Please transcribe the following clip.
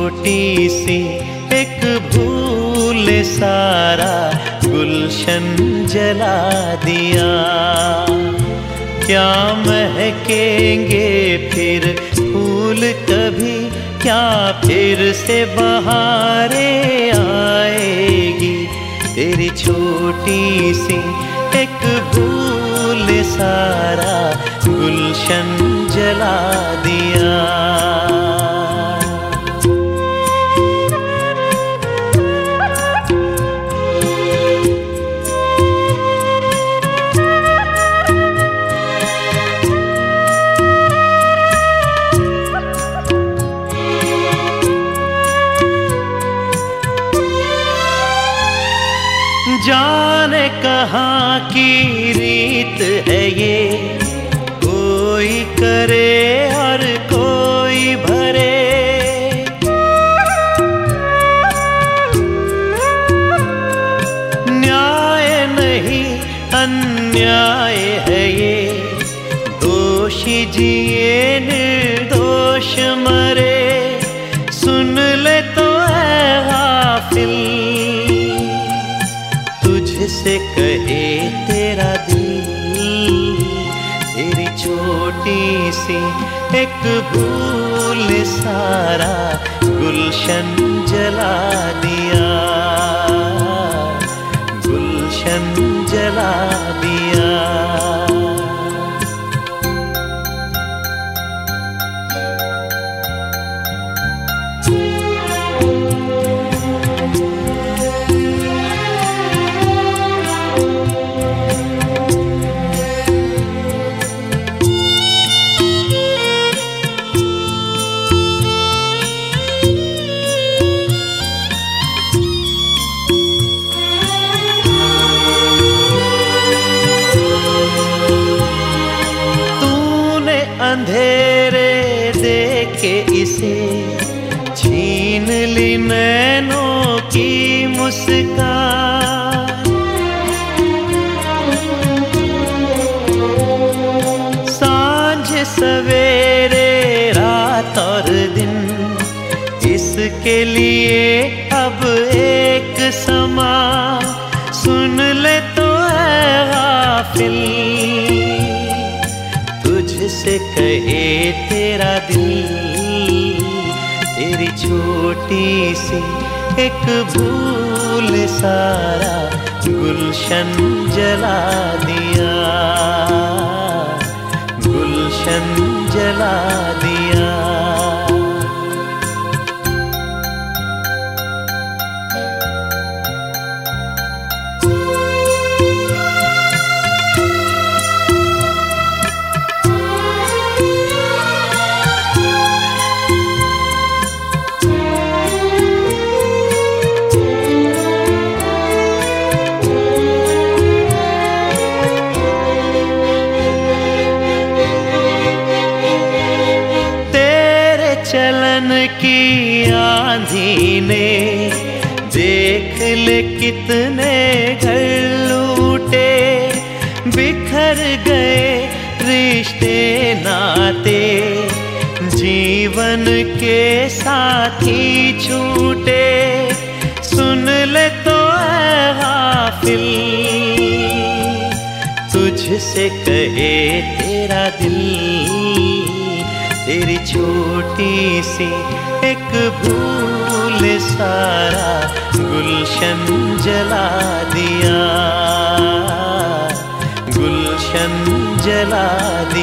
छोटी सी एक भूल सारा गुलशन जला दिया। क्या महकेंगे फिर फूल कभी, क्या फिर से बहारें आएगी। तेरी छोटी सी एक भूल सारा गुलशन जला दिया। जाने कहाँ की रीत है ये, कोई करे और कोई भरे। न्याय नहीं अन्याय है ये, दोषी जिए निर्दोष मरे। सुन ले तो है गाफिल, तुझसे कहे तेरा दिल। तेरी छोटी सी एक भूल सारा गुलशन जला दिया, गुलशन जला दिया। अंधेरे देके इसे छीन ली नैनों की मुस्कान। सांझ सवेरे रात और दिन इसके लिए अब एक समा। सुन ले तो है गाफिल, तुझसे कहे तेरा दिल। तेरी छोटी सी एक भूल सारा गुलशन जला दिया, गुलशन जला दिया। चलन की आंधी ने देख ले कितने घर लूटे। बिखर गए रिश्ते नाते, जीवन के साथी छूटे। सुन ले तो है गाफिल, तुझसे कहे तेरा दिल। तेरी छोटी सी एक भूल सारा गुलशन जला दिया, गुलशन जला दिया।